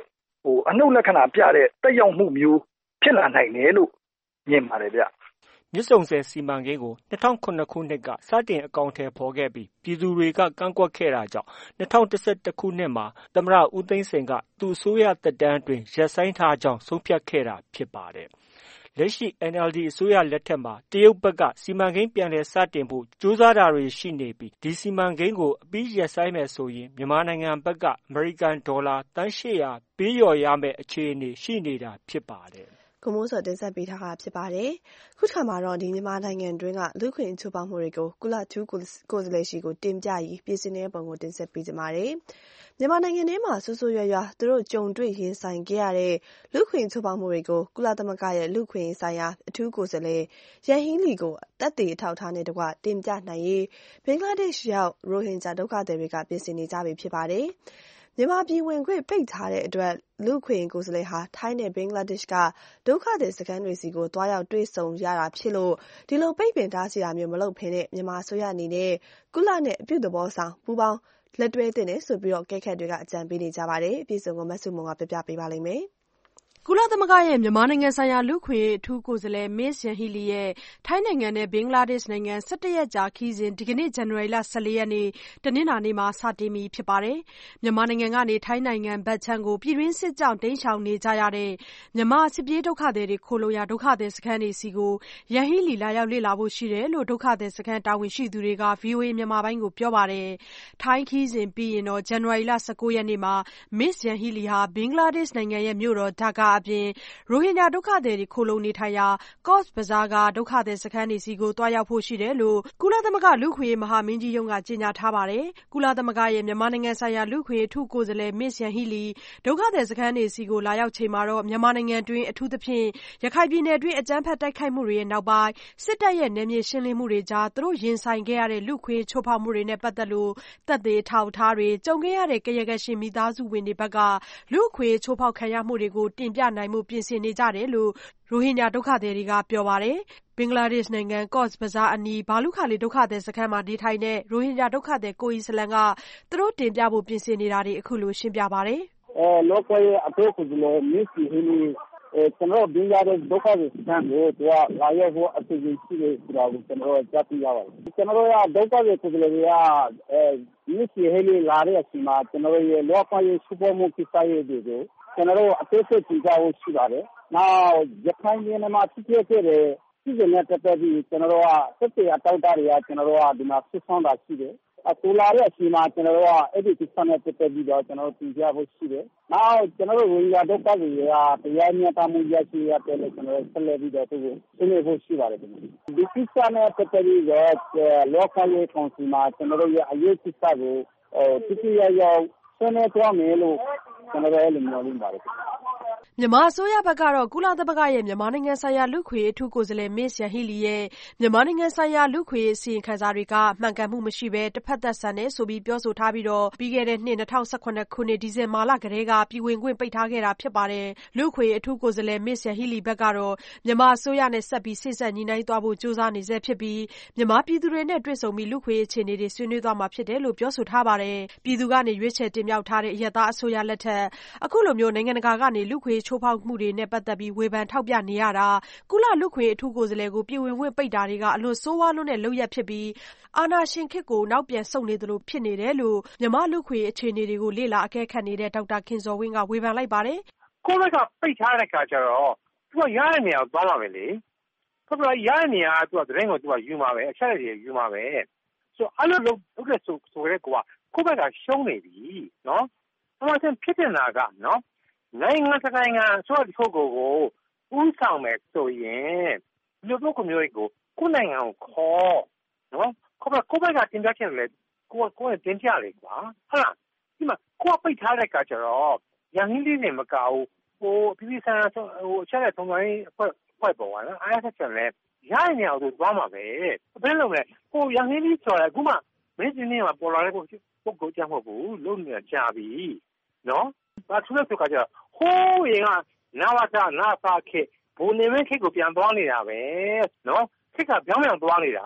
အနှုတ်လက္ခဏာပြတဲ့တက်ရောက်မှုမျိုးဖြစ်လာနိုင်တယ်လို့မြင်ပါတယ်ဗျ။မြစ်ဆုံဆည်စီမံကိန်းကို2009ခုနှစ်ကစတင်အကောင်အထည်ဖော်ခဲ့ပြီးပြည်သူတွေကကန့်ကွက်ခဲ့တာကြောင့်2011ခုနှစ်မှာသမ္မတဦးသိန်းစိန်ကသူ့အစိုးရသက်တမ်းအတွင်းရပ်ဆိုင်းထားကြောင်းဆုံးဖြတ်ခဲ့တာဖြစ်ပါတယ်။လက်ရှိ NLD အစိုးရလက်ထက်မှာတရုတ်ဘက်ကစီမံကိန်းပြန်လည်စတင်ဖို့ကြိုးစားတာတွေရှိနေပြီးဒီစီမံကိန်းကိုအပြီးရပ်ဆိုင်းမယ်ဆိုရင်မြန်မာနိုင်ငံဘက်ကအမေရိကန်ဒေါ်လာသန်း800ပေးလျော်ရမယ့်အခြေအနေရှိနေတာဖြစ်ပါတယ်။ကိုမိုးစောတင်ဆက်ပေးထားတာဖြစ်ပါတယ်။ခုတစ်ခါမှာတော့မြန်မာနိုင်ငံတွင်းကလူ့အခွင့်အရေးချိုးဖောက်မှုတွေကိုကုလအထူးကိုယ်စားလှယ်ဆီကိုတင်ပြရေးပြင်ဆင်တဲ့ပုံကိုတင်ဆက်ပေးကြပါမယ်။မြန်မာနိုင်ငံထဲမှာဆိုးဆိုးရွားရွားသူတို့ကြုံတွေ့ရင်ဆိုင်ခဲ့ရတဲ့လူ့အခွင့်အရေးချိုးဖောက်မှုတွေကိုကုလသမဂ္ဂရဲ့လူ့အခွင့်အရေးဆိုင်ရာအထူးကိုယ်စားလှယ်ယန်ဟီးလီကိုသက်သေအထောက်အထားနဲ့တကွတင်ပြနိုင်ရေးဘင်္ဂလားဒေ့ရှ်ရောက်ရိုဟင်ဂျာဒုက္ခသည်တွေကပြင်ဆင်နေကြပြီဖြစ်ပါတယ်။မြန်မာပြည်ဝင်ခွင့်ပိတ်ထားတဲ့အတွက်လူ့အခွင့်အရေးကိုယ်စားလှယ်ဟာထိုင်းနဲ့ဘင်္ဂလားဒေ့ရှ်ကဒုက္ခသည်စခန်းတွေဆီကိုသွားရောက်တွေ့ဆုံရတာဖြစ်လို့ဒီလိုပိတ်ပင်တားဆီးတာမျိုးမလုပ်ဘဲနဲ့မြန်မာအစိုးရအနေနဲ့ကုလနဲ့အပြုသဘောဆောင်ပူးပေါင်းလက်တွဲသင့်တယ်ဆိုပြီးအကဲခတ်တွေကအကြံပေးနေကြပါတယ်။အပြည့်အစုံကိုမဆုမွန်ကပြပြပေးပါလိမ့်မယ်။ကုလသမဂ္ဂရဲ့မြန်မာနိုင်ငံဆိုင်ရာလူ့အခွင့်အရေးအထူးကိုယ်စားလှယ်မစ္စယန်ဟီလီရဲ့ထိုင်းနိုင်ငံနဲ့ဘင်္ဂလားဒေ့ရှ်နိုင်ငံ17ရက်ကြာခရီးစဉ်ဒီကနေ့ဇန်နဝါရီလ14ရက်နေ့တနင်္လာနေ့မှာစတင်ပြီဖြစ်ပါတယ်။မြန်မာနိုင်ငံကနေထိုင်းနိုင်ငံဘက်ခြမ်းကိုပြည်တွင်းစစ်ကြောင့်တိမ်းရှောင်နေကြရတဲ့မြန်မာစစ်ပြေးဒုက္ခသည်တွေခိုလုံရာဒုက္ခသည်စခန်းတွေစီကိုယန်ဟီလီလာရောက်လေ့လာဖို့ရှိတယ်လို့ဒုက္ခသည်စခန်းတာဝန်ရှိသူတွေက VOA မြန်မာပိုင်းကိုပြောပါတယ်။ထိုင်းခရီးစဉ်ပြီးရင်တော့ဇန်နဝါရီလ19ရက်နေ့မှာမစ္စယန်ဟီလီဟာဘင်္ဂလားဒေ့ရှ်နိုင်ငံရဲ့မြို့တော်ဒါကာအပြင်ရိုဟင်ဂျာဒုက္ခသည်တွေခိုလုံနေထိုင်ရာကော့စ်ဘဇားကဒုက္ခသည်စခန်းတွေစီကိုသွားရောက်ဖို့ရှိတယ်လို့ကုလသမဂ္ဂလူ့အခွင့်အရေးမဟာမင်းကြီးရုံးကကြေညာထားပါတယ်။ကုလသမဂ္ဂရဲ့မြန်မာနိုင်ငံဆိုင်ရာလူ့အခွင့်အရေးအထူးကိုယ်စားလှယ်မစ္စယန်ဟီလီဒုက္ခသည်စခန်းတွေစီကိုလာရောက်ချိန်မှာတော့မြန်မာနိုင်ငံတွင်းအထူးသဖြင့်ရခိုင်ပြည်နယ်တွင်းအကြမ်းဖက်တိုက်ခိုက်မှုတွေရဲ့နောက်ပိုင်းစစ်တပ်ရဲ့နယ်မြေရှင်းလင်းမှုတွေကြားသူတို့ရင်ဆိုင်ခဲ့ရတဲ့လူ့အခွင့်အရေးချိုးဖောက်မှုတွေနဲ့ပတ်သက်လို့သက်သေအထောက်အထားတွေကြုံခဲ့ရတဲ့ကရကရှင်မိသားစုဝင်တွေဘက်ကလူ့အခွင့်အရေးချိုးဖောက်ခံရမှုတွေကိုတင်ပြနိုင်မှုပြင်ဆင်နေကြတယ်လို့ရိုဟင်ဂျာဒုက္ခသည်တွေကပြောပါတယ်။ဘင်္ဂလားဒေ့ရှ်နိုင်ငံကော့စ်ဘဇားအနီးဘာလုခါလီဒုက္ခသည်စခန်းမှာနေထိုင်တဲ့ရိုဟင်ဂျာဒုက္ခသည်ကိုအီစလန်ကသူတို့တင်ပြဖို့ပြင်ဆင်နေတာတွေအခုလိုရှင်းပြပါတယ်။လောကရဲ့အထူးကိုယ်စားလှယ်မစ္စဟီလီကျွန်တော်ဘင်္ဂလားဒေ့ရှ်ဒုက္ခသည်စခန်းကိုသူကလာရောက်ဖို့အစီအစဉ်ရှိတယ်ဆိုတာကိုကျွန်တော်ကြားသိရပါတယ်။ကျွန်တော်ကဒုက္ခသည်ကိုယ်စားလှယ်တွေကမစ္စဟီလီလာတဲ့အချိန်မှာကျွန်တော်ရဲ့လောကရဲ့စူပါမားကက်ဆိုင်တွေကိုကျွန်တော်အသေးစိတ်ကြည့်ကြဖို့ရှိပါတယ်။နောက်ရခိုင်ပြည်နယ်မှာဖြစ်ခဲ့တဲ့ပြည်နယ်နဲ့ပတ်သက်ပြီးကျွန်တော်ကစစ်တေအတောက်တာတွေကကျွန်တော်ကဒီမှာဆွဆောင်တာရှိတယ်။အခုလာတဲ့အချိန်မှာကျွန်တော်ကအဲ့ဒီကိစ္စနဲ့ပတ်သက်ပြီးတော့ကျွန်တော်တင်ပြဖို့ရှိတယ်။နောက်ကျွန်တော်ဝိညာဉ်ဒုက္ခတွေကတရားမျှတမှုရရှိရတဲ့လည်းကျွန်တော်ဆက်လက်ပြီးတော့သူ့ကိုဆွေးနွေးဖို့ရှိပါတယ်။ဒီကိစ္စနဲ့ပတ်သက်ပြီးတော့လောကရေးကောင်စီမှာကျွန်တော်ရဲ့အရေးကိစ္စကိုတိကျရောက်ဆွေးနွေးကြမယ်လို့ကျွန်တော်လည်းမျှော်လင့်ပါတယ်မြန်မာအစိုးရဘက်ကတော့ကုလသမဂ္ဂရဲ့မြန်မာနိုင်ငံဆိုင်ရာလူ့အခွင့်အရေးအထူးကိုယ်စားလှယ်မစ္စယန်ဟီလီရဲ့မြန်မာနိုင်ငံဆိုင်ရာလူ့အခွင့်အရေးအစီရင်ခံစာတွေကမှန်ကန်မှုမရှိဘဲတစ်ဖက်သက်ဆန်တယ်ဆိုပြီးပြောဆိုထားပြီးတော့ပြီးခဲ့တဲ့နှစ်2018ခုနှစ်ဒီဇင်ဘာလကတည်းကပြည်ဝင်ခွင့်ပိတ်ထားခဲ့တာဖြစ်ပါတယ်။လူ့အခွင့်အရေးအထူးကိုယ်စားလှယ်မစ္စယန်ဟီလီဘက်ကတော့မြန်မာအစိုးရနဲ့ဆက်ပြီးစေ့စပ်ညှိနှိုင်းသွားဖို့ကြိုးစားနေဆဲဖြစ်ပြီးမြန်မာပြည်သူတွေနဲ့တွေ့ဆုံပြီးလူ့အခွင့်အရေးအခြေအနေတွေဆွေးနွေးသွားမှာဖြစ်တယ်လို့ပြောဆိုထားပါတယ်။ပြည်သူကနေရွေးချယ်တင်မြှောက်ထားတဲ့အရပ်သားအစိုးရလက်ထက်အခုလိုမျိုးနိုင်ငံတကာကနေလူ့အခွင့်အရေးချိုးဖောက်မှုတွေနဲ့ပတ်သက်ပြီးဝေဖန်ထောက်ပြနေရတာကုလလူ့အခွင့်အရေးအထူးကိုယ်စားလှယ်ကိုပြည်ဝင်ခွင့်ပိတ်တာတွေကအလွန်ဆိုးဝါးလွန်းတဲ့လုပ်ရပ်ဖြစ်ပြီးအာဏာရှင်ခေတ်ကိုနောက်ပြန်ဆုတ်နေသလိုဖြစ်နေတယ်လို့မြန်မာလူ့အခွင့်အရေးအခြေအနေတွေကိုလေ့လာအကဲခတ်နေတဲ့ဒေါက်တာခင်ဇော်ဝင်းကဝေဖန်လိုက်ပါတယ်။ကိုယ့်ဘက်ကပိတ်ထားတဲ့အခါကျတော့သူကရတဲ့နေရာကိုသွားမှာပဲလေ။ဆိုတော့ရတဲ့နေရာကသူကသတင်းကိုသူကယူမှာပဲအချက်အလက်တွေယူမှာပဲ။ဆိုအဲ့လိုလုပ်တဲ့ဆိုရဲကိုယ့်ဘက်ကရှုံးနေပြီနော်။အမှန်တန်ဖြစ်နေတာကနော်နိုင်ငံတကာနိုင်ငံဆိုတဲ့ပုဂ္ဂိုလ်ကိုဦးဆောင်မယ်ဆိုရင်လူပုဂ္ဂိုလ်မျိုးတွေကိုကိုယ်နိုင်ငံကိုခေါ်နော်ခေါ်ပါကိုယ်ဘက်ကတင်ပြချင်တယ်လေကိုယ်တင်ပြလေကွာဟုတ်လားဒီမှာကိုယ်ပိတ်ထားတဲ့အခါကျတော့ရန်ဟင်းလေးတွေမကောက်ဘူးဟိုပြည်ဆန်ဟိုအချက်လက်ထုံးတိုင်းဖွဲ့ပေါ်လာအားဆက်ချက်လဲရရင်နေအောင်သူသွားမှာပဲဘယ်လိုလဲဟိုရန်ဟင်းလေးဆိုရအခုမှမင်းဒီနေ့မှာပေါ်လာတဲ့ပုဂ္ဂိုလ်ကြောင့်မဟုတ်ဘူးလုံးနေတာကြာပြီနော်ဘာသူလဲဆိုကြတော့ဟိုးရင်ကနာဝတာနာဖာခေဘုံနေမခေကိုပြန်သွားနေတာပဲနော်ခေကပြောင်းပြောင်းသွားနေတာ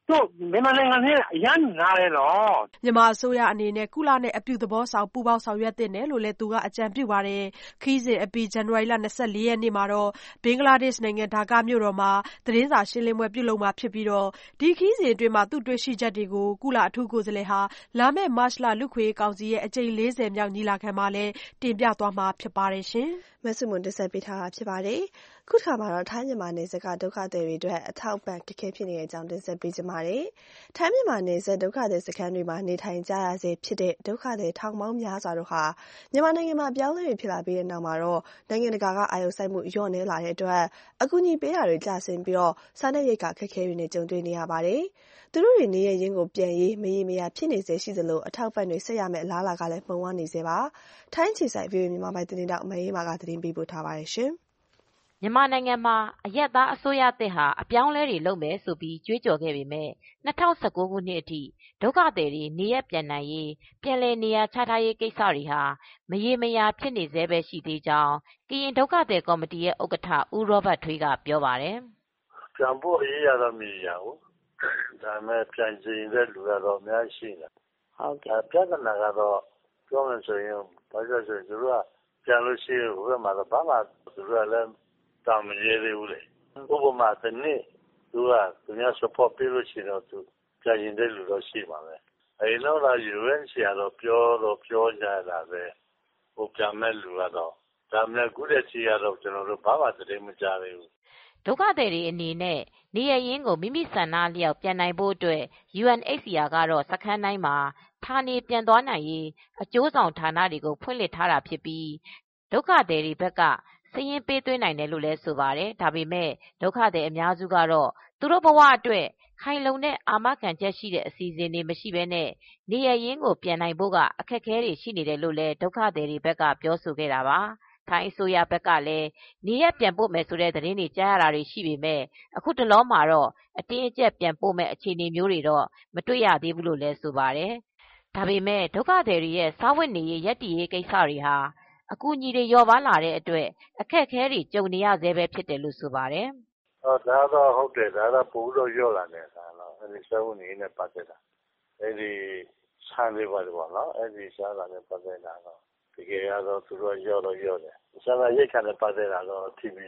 တို့မြန်မာနိုင်ငံနဲ့အရန်နားတယ်နော်မြန်မာအစိုးရအနေနဲ့ကုလနဲ့အပြုသဘောဆောင်ပူးပေါင်းဆောင်ရွက်တဲ့နယ်လို့လည်းသူကအကြံပြုပါတယ်ခီးစဉ်အပြီးဇန်နဝါရီလ24ရက်နေ့မှာတော့ဘင်္ဂလားဒေ့ရှ်နိုင်ငံဒါကာမြို့တော်မှာသတင်းစာရှင်းလင်းပွဲပြုလုပ်မှာဖြစ်ပြီးတော့ဒီခီးစဉ်အတွင်းမှာသူ့တွေ့ရှိချက်တွေကိုကုလအထူးကိုယ်စားလှယ်ဟာလာမယ့်မတ်လလူခွေကောင်စီရဲ့အကြိမ်40မြောက်ညီလာခံမှာလည်းတင်ပြသွားမှာဖြစ်ပါတယ်ရှင်မဆုမွန်တင်ဆက်ပေးထားတာဖြစ်ပါတယ်ခုတစ်ခါမှာတော့ထိုင်းမြန်မာနယ်စပ်ကဒုက္ခသည်တွေအတွက်အထောက်ပံ့ခက်ခဲဖြစ်နေတဲ့အကြောင်းတင်ဆက်ပေးကြပါမယ်။ထိုင်းမြန်မာနယ်စပ်ဒုက္ခသည်စခန်းတွေမှာနေထိုင်ကြရဆဲဖြစ်တဲ့ဒုက္ခသည်ထောင်ပေါင်းများစွာတို့ဟာမြန်မာနိုင်ငံမှာပြောင်းလဲဖြစ်လာပြီးတဲ့နောက်မှာတော့နိုင်ငံတကာကအာရုံစိုက်မှုလျော့နည်းလာတဲ့အတွက်အကူအညီပေးတာတွေကျဆင်းပြီးတော့စားနပ်ရိက္ခာခက်ခဲတွေနဲ့ကြုံတွေ့နေရပါတယ်။သူတို့တွေနေရရင်းကိုပြန်ရေးမရေမရာဖြစ်နေစေရှိသလိုအထောက်ပံ့တွေဆက်ရမယ့်အလားအလာကလည်းပုံဝန်းနေစေပါ။ထိုင်းခြေဆိုင် VOA မြန်မာပိုင်းသတင်းတောက်မအေးမာကသတင်းပေးပို့ထားပါတယ်ရှင်။မြန်မာနိုင်ငံမှာအရက်သားအစိုးရသစ်ဟာအပြောင်းလဲတွေလုပ်မယ်ဆိုပြီးကြွေးကြော်ခဲ့ပေမဲ့2019ခုနှစ်အထိဒုက္ခသည်တွေနေရပြန်နိုင်ရေးပြန်လည်နေရာချထားရေးကိစ္စတွေဟာမရေမရာဖြစ်နေသေးပဲရှိသေးကြောင်းကရင်ဒုက္ခသည်ကော်မတီရဲ့ဥက္ကဋ္ဌဦးရောဘတ်ထွေးကပြောပါတယ်။ပြန်ဖို့အရေးရတော့မရဘူး။ဒါမဲ့ပြန်ကျင်တဲ့လူကတော့အများကြီးရှိတယ်။ဟုတ်ကဲ့ပြဿနာကတော့ပြောမယ်ဆိုရင်ဘာလို့ဆိုရင်သူတို့ကပြန်လို့ရှိရင်ဘယ်မှာတော့ဘာမှသူတို့လည်းတာမရသေးဘူးလေဥပမာတနေ့သူကသူများ support ပေးလို့ရှိတော့သူကြာရင်တဲ့လူတော့ရှိပါပဲအဲလောက်လာ UN ဆရာတော့ပြောကြတာပဲဟိုပြန်မဲ့လူကတော့ဒါမှလည်းခုတည်းချီကတော့ကျွန်တော်တို့ဘာမှသတင်းမကြားသေးဘူးဒုက္ခသည်တွေအနေနဲ့နေရရင်းကိုမိမိဆန္ဒလျောက်ပြန်နိုင်ဖို့အတွက် UNHCR ကတော့စခန်းတိုင်းမှာဌာနေပြန်သွားနိုင်ရေးအကျိုးဆောင်ဌာနတွေကိုဖွင့်လှစ်ထားတာဖြစ်ပြီးဒုက္ခသည်တွေဘက်ကစာရင်းပေးသွင်းနိုင်တယ်လို့လည်းဆိုပါတယ်။ဒါပေမဲ့ဒုက္ခသည်အများစုကတော့သူတို့ဘဝအတွက်ခိုင်လုံတဲ့အာမခံချက်ရှိတဲ့အစီအစဉ်တွေမရှိဘဲနဲ့နေရရင်းကိုပြန်နိုင်ဖို့ကအခက်အခဲတွေရှိနေတယ်လို့လည်းဒုက္ခသည်တွေဘက်ကပြောဆိုခဲ့တာပါ။ထိုင်းအစိုးရဘက်ကလည်းနေရပြန်ပို့မယ်ဆိုတဲ့သတင်းတွေကြားရတာတွေရှိပေမဲ့အခုတလောမှာတော့အတင်းအကျပ်ပြန်ပို့မဲ့အခြေအနေမျိုးတွေတော့မတွေ့ရသေးဘူးလို့လည်းဆိုပါတယ်။ဒါပေမဲ့ဒုက္ခသည်တွေရဲ့စားဝတ်နေရေးရပ်တည်ရေးကိစ္စတွေဟာအကူအညီတွေလျော့ပါလာတဲ့အတွက်အခက်အခဲတွေကြုံနေရသေးပဲဖြစ်တယ်လို့ဆိုပါတယ်။ဒါတော့ဟုတ်တယ်ဒါတော့ပို့လို့လျော့လာတယ်ဒါတော့အဲဒီစားဝတ်နေရေးနဲ့ပတ်သက်တာအဲဒီဆန်တွေပါတော့နော်အဲဒီစားတာနဲ့ပတ်သက်တာတော့ဒီကေရတော့သူတို့လျော့တယ်စားရရိတ်ခါနဲ့ပတ်သက်တာတော့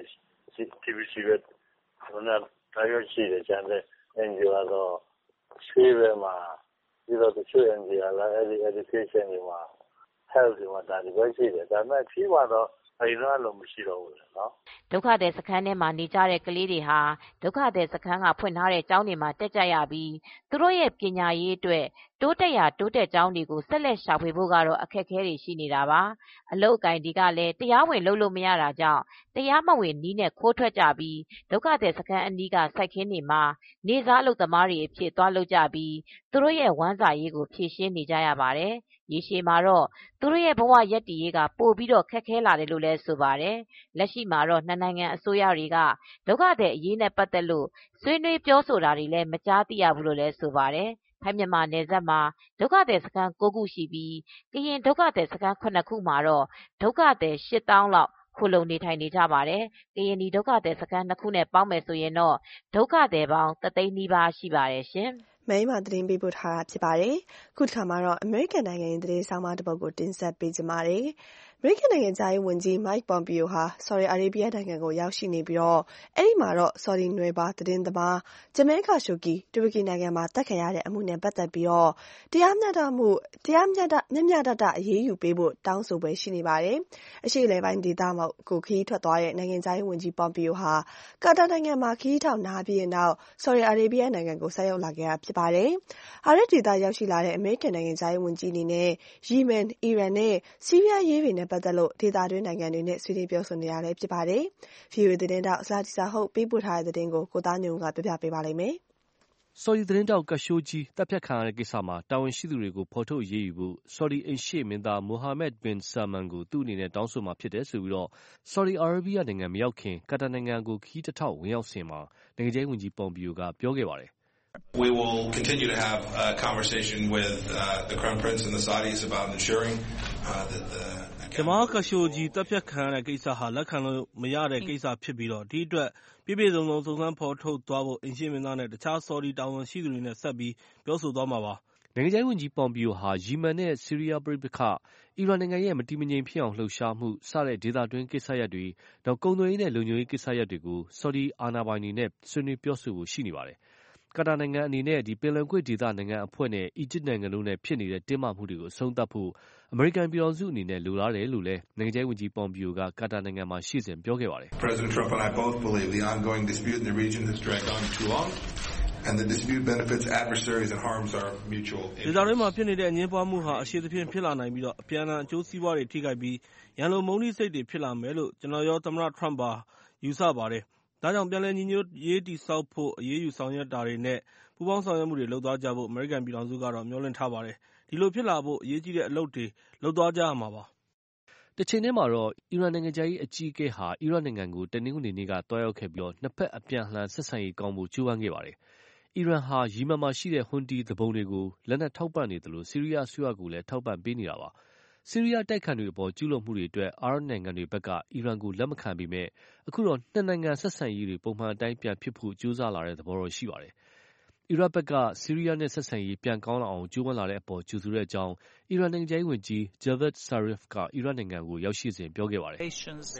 TVC ပဲဘယ်နဲ့တာရွရှိတယ်ကျန်တဲ့ NGO တော့ဆေးပဲမှာဒီတော့သူ့ NGO လာအဲဒီ education တွေမှာhealth တွေမှာဒါတွေပဲရှိတယ်ဒါပေမဲ့ဖြေးတော့အရင်ကလိုမရှိတော့ဘူးနော်ဒုက္ခသည်စခန်းထဲမှာနေကြတဲ့ကလေးတွေဟာဒုက္ခသည်စခန်းကဖွင့်ထားတဲ့ကျောင်းတွေမှာတက်ကြရပြီးသူတို့ရဲ့ပညာရေးအတွက်တိုးတက်ကျောင်းတွေကိုဆက်လက်ရှာဖွေဖို့ကတော့အခက်အခဲတွေရှိနေတာပါအလုပ်အကင်တွေကလည်းတရားဝင်လုပ်လို့မရတာကြောင့်တရားမဝင်နည်းနဲ့ခိုးထွက်ကြပြီးဒုက္ခသည်စခန်းအနီးကစိုက်ခင်းတွေမှာနေစားအလုပ်သမားတွေအဖြစ်သွားလုပ်ကြပြီးသူတို့ရဲ့ဝမ်းစာရေးကိုဖြည့်ရှင်းနေကြရပါတယ်ရေရှည်မှာတော့သူတို့ရဲ့ဘဝရပ်တည်ရေးကပိုပြီးတော့ခက်ခဲလာတယ်လို့လည်းဆိုပါတယ်။လက်ရှိမှာတော့နှစ်နိုင်ငံအစိုးရတွေကဒုက္ခသည်အရေးနဲ့ပတ်သက်လို့ဆွေးနွေးပြောဆိုတာတွေလည်းမကြားသိရဘူးလို့လည်းဆိုပါတယ်။ထိုင်းမြန်မာနယ်စပ်မှာဒုက္ခသည်စခန်း9ခုရှိပြီးကရင်ဒုက္ခသည်စခန်း9ခုမှာတော့ဒုက္ခသည်8000လောက်ခိုလုံနေထိုင်နေကြပါတယ်။ကရင်ဒီဒုက္ခသည်စခန်း2ခုနဲ့ပေါင်းမယ်ဆိုရင်တော့ဒုက္ခသည်ပေါင်း3သိန်းနီးပါးရှိပါတယ်ရှင်။မဲမှာသတင်းပေးပို့ထားတာဖြစ်ပါတယ်။ခုတစ်ခါမှာတော့အမေရိကန်နိုင်ငံရဲ့သတင်းဆောင်မတစ်ပုဒ်ကိုတင်ဆက်ပေးကြပါမယ်။အမေရိကန်နိုင်ငံသားရေးဝန်ကြီး Mike Pompeo ဟာ Saudi Arabia နိုင်ငံကိုရောက်ရှိနေပြီးတော့အဲ့ဒီမှာတော့ Saudi နွယ်ပါသတင်းသမား Jamal Khashoggi တူရကီနိုင်ငံမှာတပ်ခံရတဲ့အမှုနဲ့ပတ်သက်ပြီးတော့တရားမျှတအရေးယူပေးဖို့တောင်းဆိုပွဲရှိနေပါတယ်။အရှေ့အလယ်ပိုင်းဒေသမှာကိုခီးထွက်သွားတဲ့နိုင်ငံသားရေးဝန်ကြီး Pompeo ဟာကာတာနိုင်ငံမှာခီးထောင်နာပြီးတဲ့နောက် Saudi Arabia နိုင်ငံကိုဆက်ရောက်လာခဲ့တာဖြစ်ပါတယ်။အာရပ်ဒေသရောက်ရှိလာတဲ့အမေရိကန်နိုင်ငံသားရေးဝန်ကြီးအနေနဲ့ယီမန်၊အီရန်နဲ့ဆီးရီးယားရေးတွေနဲ့ပတ်သက်လို့ဒေသတွင်းနိုင်ငံတွေနဲ့ဆွေးနွေးပြောဆိုနေတာလည်းဖြစ်ပါတယ်။ VOA သတင်းတောက်ဇလာတီစာဟုတ်ပေးပို့ထားတဲ့သတင်းကိုကိုသားညုံကပြပြပေးပါလိမ့်မယ်။ဆော်ဒီသတင်းတောက်ကရှိုဂျီတပ်ဖြတ်ခံရတဲ့ကိစ္စမှာတာဝန်ရှိသူတွေကိုဖော်ထုတ်အရေးယူဖို့ဆော်ဒီအိမ်ရှေ့မင်းသားမိုဟာမက်ဘင်ဆာမန်ကိုသူ့အနေနဲ့တောင်းဆိုမှာဖြစ်တယ်ဆိုပြီးဆော်ဒီအာရေဗျနိုင်ငံမရောက်ခင်ကာတာနိုင်ငံကိုခီးတစ်ထောက်ဝင်ရောက်စဉ်မှာနိုင်ငံခြားရေးဝန်ကြီးပွန်ပီယိုကပြောခဲ့ပါတယ် We will continue to have a conversation with the Crown Prince and the Saudis about ensuring that the Jamal Khashoggi တပ်ဖြတ်ခံရတဲ့ကိစ္စဟာလက်ခံလို့မရတဲ့ကိစ္စဖြစ်ပြီးဒီအတွက်ပြည့်ပြည့်စုံစုံစုံစမ်းဖော်ထုတ်သွားဖို့အိမ်ရှေ့မင်းသားနဲ့တခြားဆော်ဒီတာဝန်ရှိသူတွေနဲ့ဆက်ပြီးပြောဆိုသွားမှာပါ။နိုင်ငံခြားရေးဝန်ကြီးပွန်ပီယိုဟာယီမန်နဲ့ဆီးရီးယားပဋိပက္ခ၊အီရန်နိုင်ငံရဲ့မတည်မငြိမ်ဖြစ်အောင်လှုပ်ရှားမှုစတဲ့ဒေသတွင်းကိစ္စရပ်တွေနောက်ကုန်သွယ်ရေးနဲ့လုံခြုံရေးကိစ္စရပ်တွေကိုဆော်ဒီအာဏာပိုင်တွေနဲ့ဆွေးနွေးပြောဆိုဖို့ရှိနေပါတယ်။ကာတာနိုင်ငံအနေနဲ့ပင်လယ်ကွေ့ဒေသနိုင်ငံအဖွဲ့နဲ့အီဂျစ်နိုင်ငံတို့နဲ့ဖြစ်နေတဲ့တင်းမာမှုတွေကိုအဆုံးသတ်ဖို့အမေရိကန်ပြည်ထောင်စုအနေနဲ့လိုလားတယ်လို့လည်းနိုင်ငံခြားရေးဝန်ကြီးပွန်ပီယိုကကာတာနိုင်ငံမှာရှေ့စဉ်ပြောခဲ့ပါတယ်။ President Trump and I both believe the ongoing dispute in the region has dragged on too long. And the dispute benefits adversaries and harms our mutual interests. ဒေသတွင်းမှာဖြစ်နေတဲ့အငြင်းပွားမှုဟာအရှိသဖြင့်ဖြစ်လာနိုင်ပြီးအပြန်အလှန်အကျိုးစီးပွားတွေထိခိုက်ပြီးရန်လိုမုန်းတီးစိတ်တွေဖြစ်လာမယ်လို့ကျွန်တော်ရောသမ္မတ Trump ပါယူဆပါတယ်။ဒါကြောင့်ပြန်လည်ညီညွတ်ရေးတည်ဆောက်ဖို့အရေးယူဆောင်ရွက်တာတွေနဲ့ပူးပေါင်းဆောင်ရွက်မှုတွေလုပ်သွားကြဖို့အမေရိကန်ပြည်ထောင်စုကတော့မျှော်လင့်ထားပါတယ်။ဒီလိုဖြစ်လာဖို့အရေးကြီးတဲ့အလုပ်တွေလုပ်သွားကြရမှာပါ။တချိန်တည်းမှာတော့အီရန်နိုင်ငံခြားရေးအကြီးအကဲဟာအီရတ်နိုင်ငံကိုတနင်္ဂနွေနေ့ကတွားရောက်ခဲ့ပြီးနှစ်ဖက်အပြန်အလှန်ဆက်ဆံရေးကောင်းဖို့ကြိုးပမ်းခဲ့ပါတယ်။အီရန်ဟာယီမန်မှာရှိတဲ့ဟွန်တီသူပုန်တွေကိုလက်နက်ထောက်ပံ့နေသလိုဆီးရီးယားအစိုးရကိုလည်းထောက်ပံ့ပေးနေတာပါ။ဆီးရီးယားတိုက်ခိုက်မှုတွေအပေါ်ကျူးလွန်မှုတွေအတွက်အာရပ်နိုင်ငံတွေဘက်ကအီရန်ကိုလက်မခံပေမဲ့အခုတော့နှစ်နိုင်ငံဆက်ဆံရေးတွေပုံမှန်အတိုင်းပြန်ဖြစ်ဖို့ကြိုးစားလာတဲ့သဘောတော့ရှိပါတယ်။အီရတ်ဘက်ကဆီးရီးယားနဲ့ဆက်ဆံရေးပြန်ကောင်းလာအောင်ကြိုးပမ်းလာတဲ့အပေါ်ကြိုဆိုတဲ့အကြောင်းအီရန်နိုင်ငံခြားရေးဝန်ကြီး Javad Zarif ကအီရတ်နိုင်ငံကိုရောက်ရှိစဉ်ပြောခဲ့ပါတယ်။ဒေသ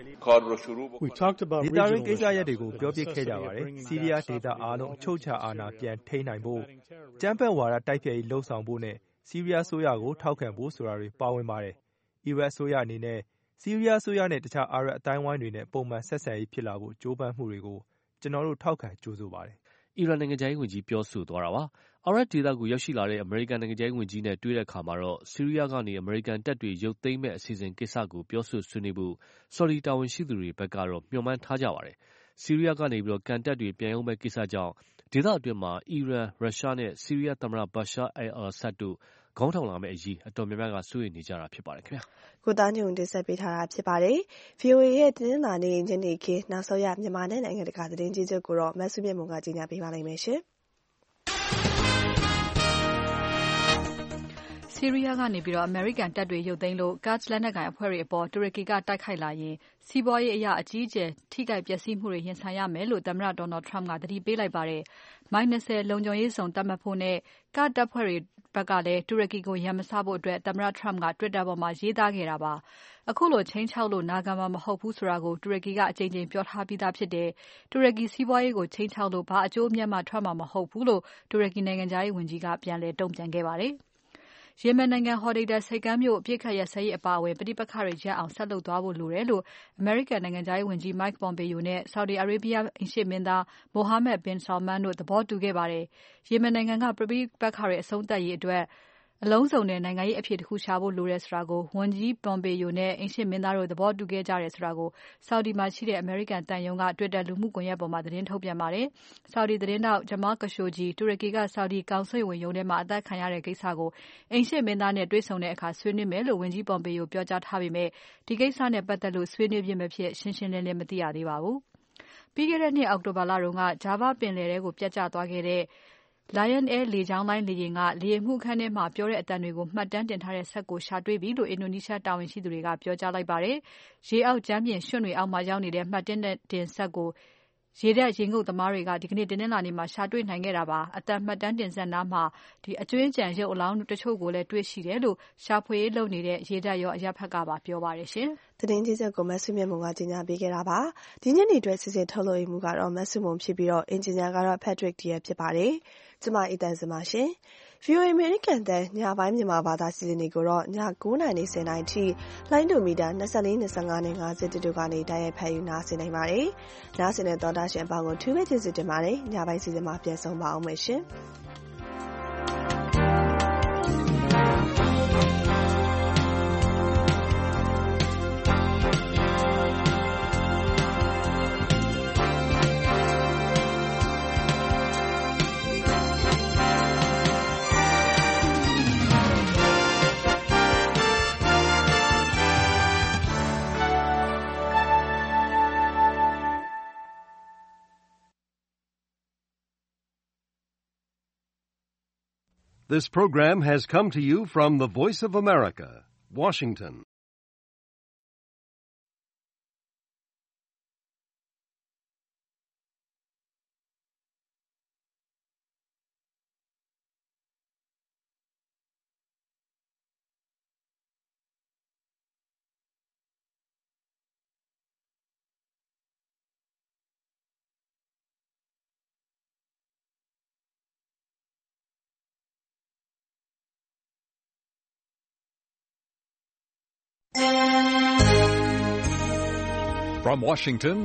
တွင်းကိစ္စရပ်တွေကိုပြောပြခဲ့ကြပါတယ်။ဆီးရီးယားဒေသအားလုံးအချုပ်အခြာအာဏာပြန်ထိန်းနိုင်ဖို့၊အကြမ်းဖက်ဝါဒတိုက်ဖျက်ရေးလုပ်ဆောင်ဖို့နဲ့ဆီးရီးယားအစိုးရကိုထောက်ခံဖို့ဆိုတာတွေပါဝင်ပါတယ်။အီရတ်အစိုးရအနေနဲ့ဆီးရီးယားအစိုးရနဲ့တခြားအာရပ်အသိုင်းအဝိုင်းတွေနဲ့ပုံမှန်ဆက်ဆံရေးဖြစ်လာဖို့ကြိုးပမ်းမှုတွေကိုကျွန်တော်တို့ထောက်ခံကြိုဆိုပါတယ်။အီရန်နိုင်ငံခြားရေးဝန်ကြီးပြောဆိုသွားတာပါ။အာရပ်ဒေသကိုရောက်ရှိလာတဲ့အမေရိကန်နိုင်ငံခြားရေးဝန်ကြီးနဲ့တွေ့တဲ့အခါမှာတော့ဆီးရီးယားကနေအမေရိကန်တပ်တွေရုပ်သိမ်းမဲ့အစီအစဉ်ကိစ္စကိုပြောဆိုဆွေးနွေးဖို့ဆော်ဒီတာဝန်ရှိသူတွေဘက်ကတော့မျှော်မှန်းထားကြပါတယ်။ဆီးရီးယားကနေကန်တပ်တွေပြန်ရုံးမဲ့ကိစ္စကြောင့်ဒေသအတွင်းမှာအီရန်၊ရုရှားနဲ့ဆီးရီးယားသမ္မတ Bashar al-Assad တို့ခေါင်းထောင်လာမယ့်အရေးအတော်များများကစိုးရိမ်နေကြတာဖြစ်ပါတယ်ခင်ဗျာ။ကိုသားညွန့်တင်ဆက်ပေးထားတာဖြစ်ပါတယ်။ VOA ရဲ့တင်းလာနေညနေခင်းနောက်ဆုံးရမြန်မာနဲ့နိုင်ငံတကာသတင်းကြီးချုပ်ကိုတော့မဆုမြတ်မွန်ကကြီးညာပေးပါလိမ့်မယ်ရှင်။ဆီးရီးယားကနေအမေရိကန်တပ်တွေရုပ်သိမ်းလို့ကာ့ဒ်လက်နက်ကိုင်အဖွဲ့တွေအပေါ်တူရကီကတိုက်ခိုက်လာရင်စီးပွားရေးအရအကြီးအကျယ်ထိခိုက်ပျက်စီးမှုတွေရင်ဆိုင်ရမယ်လို့သမ္မတ Donald Trump ကသတိပေးလိုက်ပါတယ်။မိုင် 20 လုံခြုံရေးဇုံသတ်မှတ်ဖို့နဲ့ကာ့ဒ်တပ်ဖွဲ့တွေဘက်ကလည်းတူရကီကိုရန်မစဖို့သမ္မတ Trump က Twitter ပေါ်မှာရေးသားခဲ့တာပါ။အခုလိုခြိမ်းခြောက်လို့နာခံမှာမဟုတ်ဘူးဆိုတာကိုတူရကီကအကြိမ်ကြိမ်ပြောထားပြီးသားဖြစ်တယ်။တူရကီစီးပွားရေးကိုခြိမ်းခြောက်လို့ဘာအကျိုးအမြတ်မှထွက်မှာမဟုတ်ဘူးလို့တူရကီနိုင်ငံခြားရေးဝန်ကြီးကပြန်လည်တုံ့ပြန်ခဲ့ပါတယ်။ယီမန်နိုင်ငံ Hodeidah ဆိပ်ကမ်းမြို့အပစ်အခတ်ရပ်စဲရေးအပါအဝင်ပဋိပက္ခတွေရပ်အောင်ဆက်လုပ်သွားဖို့လိုတယ်လို့အမေရိကန်နိုင်ငံခြားရေးဝန်ကြီး Mike Pompeo နဲ့ Saudi Arabia အိမ်ရှေ့မင်းသား Mohammed bin Salman တို့သဘောတူခဲ့ပါတယ်။ယီမန်နိုင်ငံကပဋိပက္ခတွေအဆုံးသတ်ရေးအတွက်အလုံးစုံနဲ့နိုင်ငံရေးအဖြေတခုရှာဖို့လိုတယ်ဆိုတာကိုဝန်ကြီး Pompeo နဲ့အိမ်ရှေ့မင်းသားတို့သဘောတူခဲ့ကြတယ်ဆိုတာကို Saudi မှာရှိတဲ့အမေရိကန်သံရုံးက Twitter လူမှုကွန်ရက်ပေါ်မှာသတင်းထုတ်ပြန်ပါတယ်။ Saudi သတင်းထောက် Jamal Khashoggi တူရကီက Saudi ကောင်စစ်ဝန်ရုံးထဲမှာအသတ်ခံရတဲ့ကိစ္စကိုအိမ်ရှေ့မင်းသားနဲ့တွေ့ဆုံတဲ့အခါဆွေးနွေးမယ်လို့ဝန်ကြီး Pompeo ပြောကြားထားပေမဲ့ဒီကိစ္စနဲ့ပတ်သက်လို့ဆွေးနွေးဖြစ်မဖြစ်ရှင်းရှင်းလင်းလင်းမသိရသေးပါဘူး။ပြီးခဲ့တဲ့နှစ်အောက်တိုဘာလတုန်းက Java ပင်လယ်ထဲကိုပျက်ကျသွားခဲ့တဲ့Lion Air လေကြောင်းလိုင်းလေယာဉ်ကလေယာဉ်မှုအခန်းထဲမှာပြောတဲ့အသံတွေကိုမှတ်တမ်းတင်ထားတဲ့စက်ကိုရှာတွေ့ပြီလို့အင်ဒိုနီးရှားတာဝန်ရှိသူတွေကပြောကြားလိုက်ပါတယ်။ရေအောက်ကြမ်းပြင်ရွှံ့တွေအောက်မှာရောက်နေတဲ့မှတ်တမ်းတင်စက်ကိုရေတပ်ရေငုပ်သမားတွေကဒီကနေ့တနင်္လာနေ့မှာရှာတွေ့နိုင်ခဲ့တာပါ။အသံမှတ်တမ်းတင်စက်နားမှာအကြွင်းအကျန်ရုပ်အလောင်းတချို့ကိုလည်းတွေ့ရှိတယ်လို့ရှာဖွေရေးလုပ်နေတဲ့ရေတပ်ရောအရပ်ဘက်ကပါပြောပါတယ်ရှင်။သတင်းကြီးချုပ်ကိုမဆုမြတ်မွန်ကကြီးညာပေးခဲ့တာပါ။ဒီညနေအတွက်စီစဉ်ထုတ်လွှင့်မှုကတော့မဆုမွန်ဖြစ်ပြီးအင်ဂျင်နီယာကတော့ Patrick Deer ဖြစ်ပါတယ်။ကျမအီတန်စင်ပါရှင်။ VOA အမေရိကန်တန်ညပိုင်းမြန်မာဘာသာစီစဉ်တွေကိုတော့ည9:00နာရီ 10:00 နာရီထိလိုင်းဒိုမီတာ24 25နဲ့50တို့ကနေတိုက်ရိုက်ဖမ်းယူနားဆင်နိုင်ပါတယ်။နားဆင်တဲ့သောတာရှင်အပေါင်းကိုထူးပဲကျေးဇူးတင်ပါတယ်။ညပိုင်းစီစဉ်မှာပြန်ဆုံပါအောင်မယ်ရှင်။ This program has come to you from the Voice of America, Washington. From Washington